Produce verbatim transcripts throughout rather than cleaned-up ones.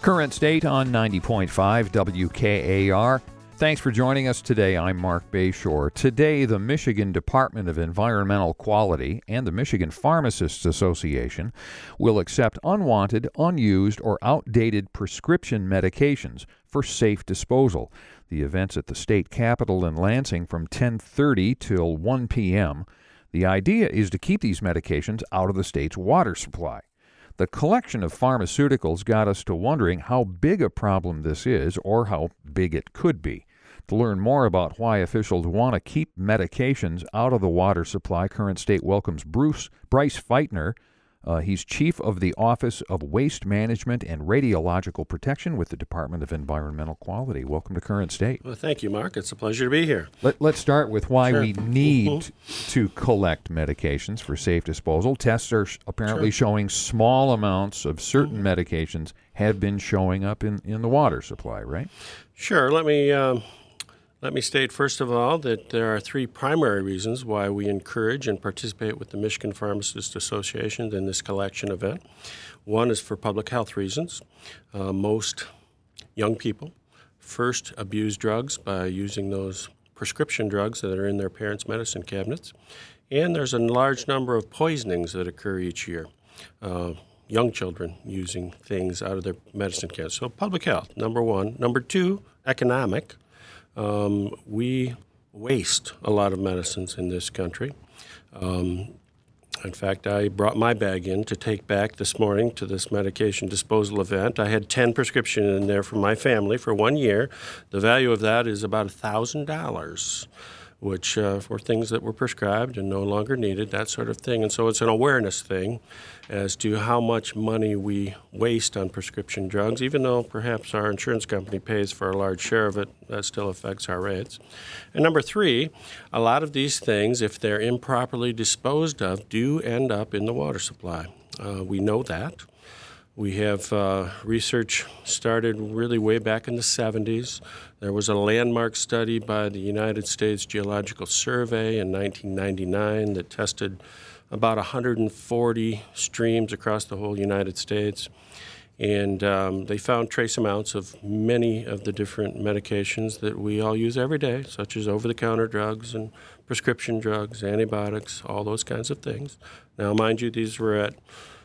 Current State on ninety point five W K A R. Thanks for joining us today. I'm Mark Bayshore. Today, the Michigan Department of Environmental Quality and the Michigan Pharmacists Association will accept unwanted, unused, or outdated prescription medications for safe disposal. The event's at the state capitol in Lansing from ten thirty till one p.m. The idea is to keep these medications out of the state's water supply. The collection of pharmaceuticals got us to wondering how big a problem this is or how big it could be. To learn more about why officials want to keep medications out of the water supply, Current State welcomes Bruce Bryce Feitner. Uh, he's chief of the Office of Waste Management and Radiological Protection with the Department of Environmental Quality. Welcome to Current State. Well, thank you, Mark. It's a pleasure to be here. Let, let's start with why Sure. we need to collect medications for safe disposal. Tests are sh- apparently Sure. showing small amounts of certain medications have been showing up in, in the water supply, right? Sure. Let me um, let me state first of all that there are three primary reasons why we encourage and participate with the Michigan Pharmacists Association in this collection event. One is for public health reasons. Uh, most young people first abuse drugs by using those prescription drugs that are in their parents' medicine cabinets, and there's a large number of poisonings that occur each year. Uh, young children using things out of their medicine cabinets. So public health, number one. Number two, economic. Um, we waste a lot of medicines in this country. Um, in fact, I brought my bag in to take back this morning to this medication disposal event. I had ten prescriptions in there for my family for one year. The value of that is about one thousand dollars, which uh, for things that were prescribed and no longer needed, that sort of thing. And so it's an awareness thing as to how much money we waste on prescription drugs. Even though perhaps our insurance company pays for a large share of it, that still affects our rates. And number three, a lot of these things, if they're improperly disposed of, do end up in the water supply. Uh, we know that. We have uh, research started really way back in the seventies. There was a landmark study by the United States Geological Survey in nineteen ninety-nine that tested about one hundred forty streams across the whole United States. And um, they found trace amounts of many of the different medications that we all use every day, such as over-the-counter drugs and prescription drugs, antibiotics, all those kinds of things. Now, mind you, these were at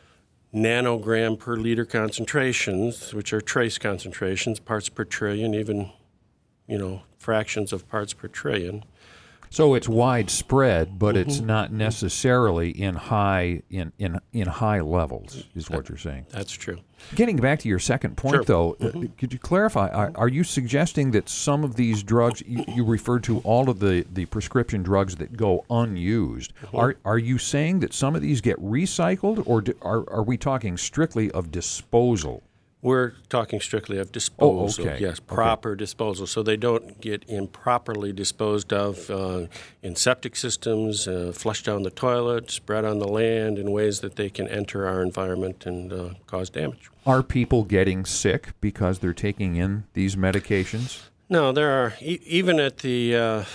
nanogram per liter concentrations, which are trace concentrations, parts per trillion, even, you know, fractions of parts per trillion. So it's widespread, but Mm-hmm. it's not necessarily in high in, in, in high levels, is what you're saying. That's true. Getting back to your second point, Sure. though, Mm-hmm. uh, could you clarify, are, are you suggesting that some of these drugs, you, you referred to all of the, the prescription drugs that go unused, Mm-hmm. are are you saying that some of these get recycled, or do, are, are we talking strictly of disposal? We're talking strictly of disposal. Oh, okay. Yes, proper okay. disposal. So they don't get improperly disposed of uh, in septic systems, uh, flushed down the toilet, spread on the land in ways that they can enter our environment and uh, cause damage. Are people getting sick because they're taking in these medications? No, there are, e- even at the, uh,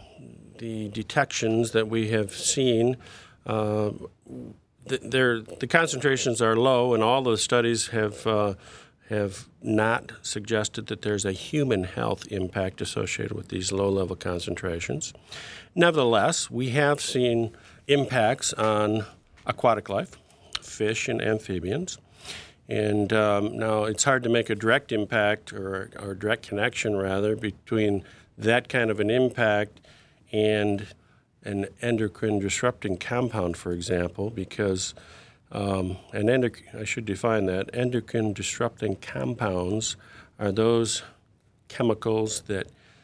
the detections that we have seen, uh, The, the concentrations are low, and all the studies have uh, have not suggested that there's a human health impact associated with these low-level concentrations. Nevertheless, we have seen impacts on aquatic life, fish and amphibians. And um, now it's hard to make a direct impact or, or direct connection, rather, between that kind of an impact and an endocrine disrupting compound, for example, because um, an endoc- I should define that. Endocrine disrupting compounds are those chemicals that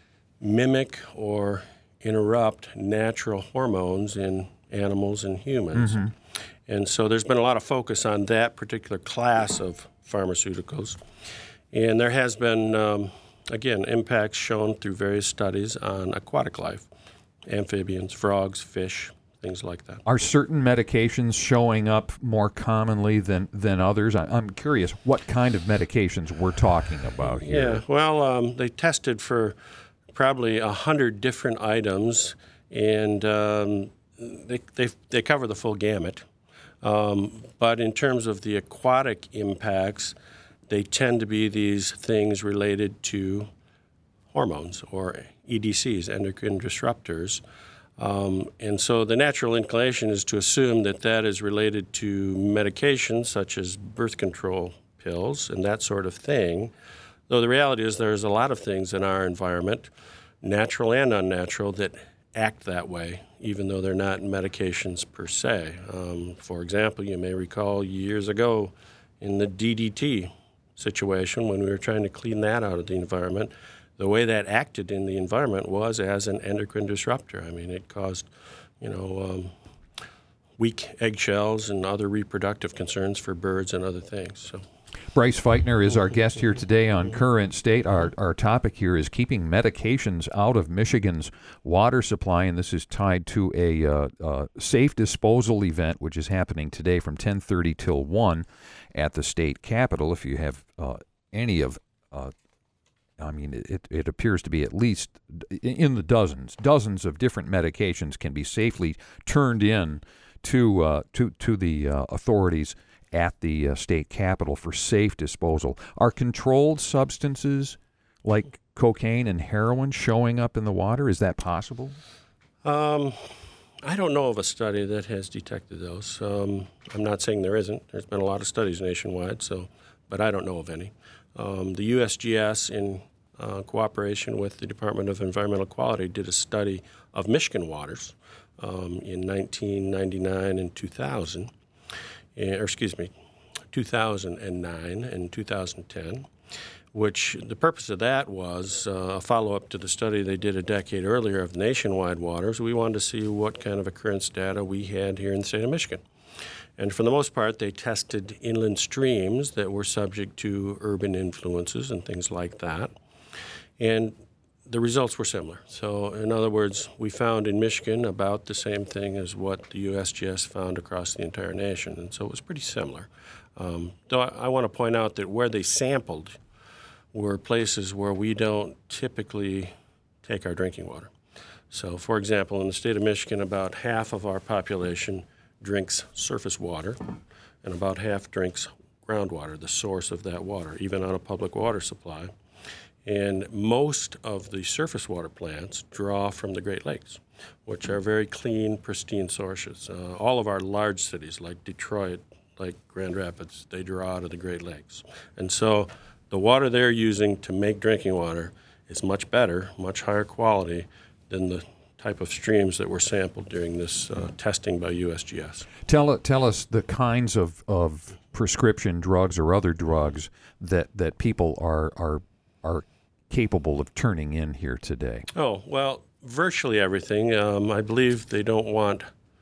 mimic or interrupt natural hormones in animals and humans. Mm-hmm. And so there's been a lot of focus on that particular class of pharmaceuticals. And there has been, um, again, impacts shown through various studies on aquatic life. Amphibians, frogs, fish, things like that. Are certain medications showing up more commonly than, than others? I, I'm curious what kind of medications we're talking about here. Yeah, well, um, they tested for probably one hundred different items, and um, they, they, they cover the full gamut. Um, but in terms of the aquatic impacts, they tend to be these things related to hormones or E D Cs, endocrine disruptors. Um, and so the natural inclination is to assume that that is related to medications such as birth control pills and that sort of thing, though the reality is there's a lot of things in our environment, natural and unnatural, that act that way, even though they're not medications per se. Um, for example, you may recall years ago in the D D T situation when we were trying to clean that out of the environment, the way that acted in the environment was as an endocrine disruptor. I mean, it caused, you know, um, weak eggshells and other reproductive concerns for birds and other things. So. Bryce Feitner is our guest here today on Current State. Our our topic here is keeping medications out of Michigan's water supply, and this is tied to a uh, uh, safe disposal event, which is happening today from ten thirty till one at the state capitol. If you have uh, any of, uh, I mean, it, it appears to be at least in the dozens, dozens of different medications can be safely turned in to uh, to to the uh, authorities at the uh, state capitol for safe disposal. Are controlled substances like cocaine and heroin showing up in the water? Is that possible? Um, I don't know of a study that has detected those. Um, I'm not saying there isn't. There's been a lot of studies nationwide, so, but I don't know of any. Um, the U S G S, in uh, cooperation with the Department of Environmental Quality, did a study of Michigan waters um, in nineteen ninety-nine and two thousand. Or excuse me, two thousand nine and two thousand ten, which the purpose of that was uh, a follow-up to the study they did a decade earlier of nationwide waters. We wanted to see what kind of occurrence data we had here in the state of Michigan. And for the most part, they tested inland streams that were subject to urban influences and things like that. And the results were similar. So in other words, we found in Michigan about the same thing as what the U S G S found across the entire nation. And so it was pretty similar. Um, though I, I want to point out that where they sampled were places where we don't typically take our drinking water. So for example, in the state of Michigan, about half of our population drinks surface water and about half drinks groundwater, the source of that water, even on a public water supply. And most of the surface water plants draw from the Great Lakes, which are very clean, pristine sources. Uh, all of our large cities, like Detroit, like Grand Rapids, they draw out of the Great Lakes. And so the water they're using to make drinking water is much better, much higher quality than the type of streams that were sampled during this uh, testing by U S G S. Tell, tell us the kinds of, of prescription drugs or other drugs that, that people are are are capable of turning in here today. Oh, well, virtually everything. Um, I believe they don't want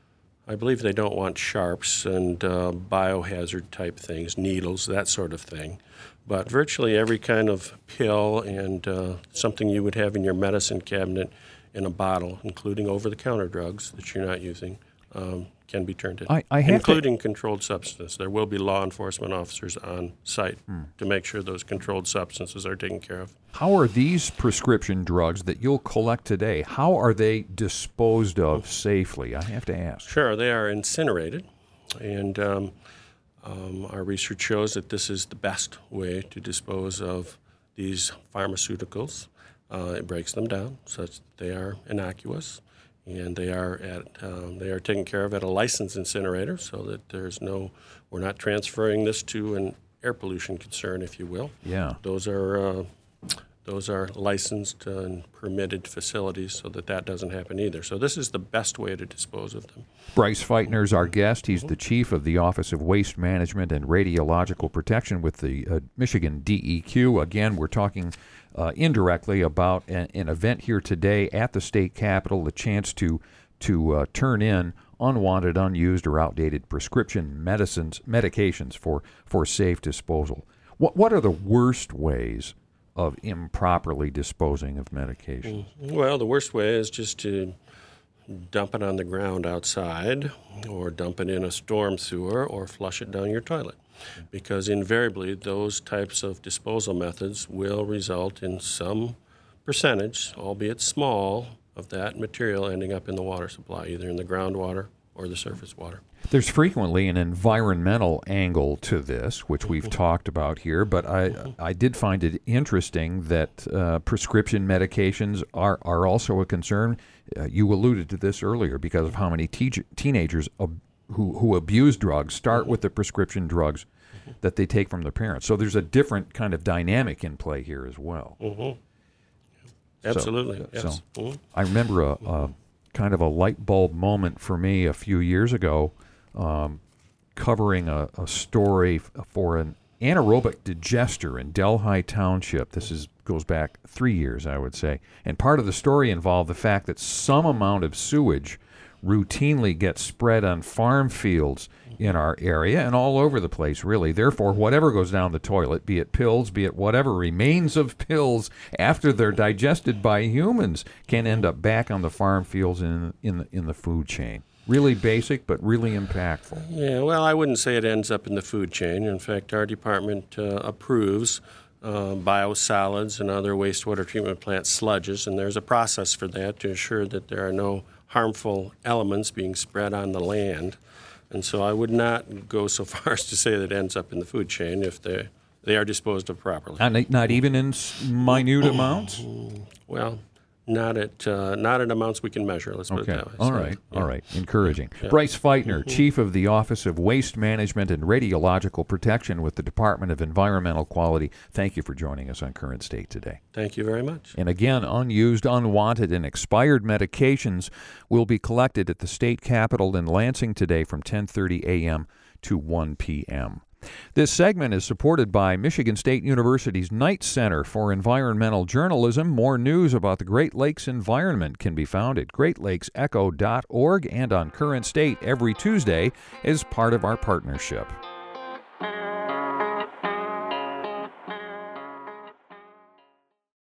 I believe they don't want sharps and uh, biohazard type things, needles, that sort of thing. But virtually every kind of pill and uh, something you would have in your medicine cabinet in a bottle, including over-the-counter drugs that you're not using, um, can be turned in, I, I have including to... controlled substance. There will be law enforcement officers on site hmm. to make sure those controlled substances are taken care of. How are these prescription drugs that you'll collect today, how are they disposed of safely? I have to ask. Sure, they are incinerated, and um, um, our research shows that this is the best way to dispose of these pharmaceuticals. Uh, it breaks them down such that they are innocuous, and they are at um, they are taken care of at a licensed incinerator, so that there's no we're not transferring this to an air pollution concern, if you will. Yeah, those are uh, those are licensed and permitted facilities, so that that doesn't happen either. So this is the best way to dispose of them. Bryce Feitner is our guest. He's the chief of the Office of Waste Management and Radiological Protection with the uh, Michigan D E Q. Again, we're talking Uh, indirectly about an, an event here today at the state capitol, the chance to to uh, turn in unwanted, unused, or outdated prescription medicines, medications for, for safe disposal. What what are the worst ways of improperly disposing of medications? Well, the worst way is just to dump it on the ground outside, or dump it in a storm sewer, or flush it down your toilet. Because invariably those types of disposal methods will result in some percentage, albeit small, of that material ending up in the water supply, either in the groundwater or the surface water. There's frequently an environmental angle to this, which we've talked about here, but I I did find it interesting that uh, prescription medications are, are also a concern. Uh, you alluded to this earlier because of how many te- teenagers ab- who, who abuse drugs start with the prescription drugs that they take from their parents. So there's a different kind of dynamic in play here as well. Mm-hmm. Absolutely, so, yes. So mm-hmm. I remember a, a kind of a light bulb moment for me a few years ago, um, covering a, a story f- for an anaerobic digester in Delhi Township. This is goes back three years, I would say. And part of the story involved the fact that some amount of sewage routinely gets spread on farm fields in our area and all over the place, really. Therefore, whatever goes down the toilet, be it pills, be it whatever remains of pills after they're digested by humans, can end up back on the farm fields and in, in, the, in the food chain. Really basic, but really impactful. Yeah, well, I wouldn't say it ends up in the food chain. In fact, our department uh, approves uh, biosolids and other wastewater treatment plant sludges, and there's a process for that to ensure that there are no harmful elements being spread on the land. And so I would not go so far as to say that it ends up in the food chain if they they are disposed of properly. And not even in minute amounts? Well, not at uh, not at amounts we can measure. Let's put okay. it that way. All So, right. yeah. All right. Encouraging. Yeah. Bryce Feitner, Chief of the Office of Waste Management and Radiological Protection with the Department of Environmental Quality. Thank you for joining us on Current State today. Thank you very much. And again, unused, unwanted, and expired medications will be collected at the state capitol in Lansing today from ten thirty a.m. to one p.m. This segment is supported by Michigan State University's Knight Center for Environmental Journalism. More news about the Great Lakes environment can be found at great lakes echo dot org and on Current State every Tuesday as part of our partnership.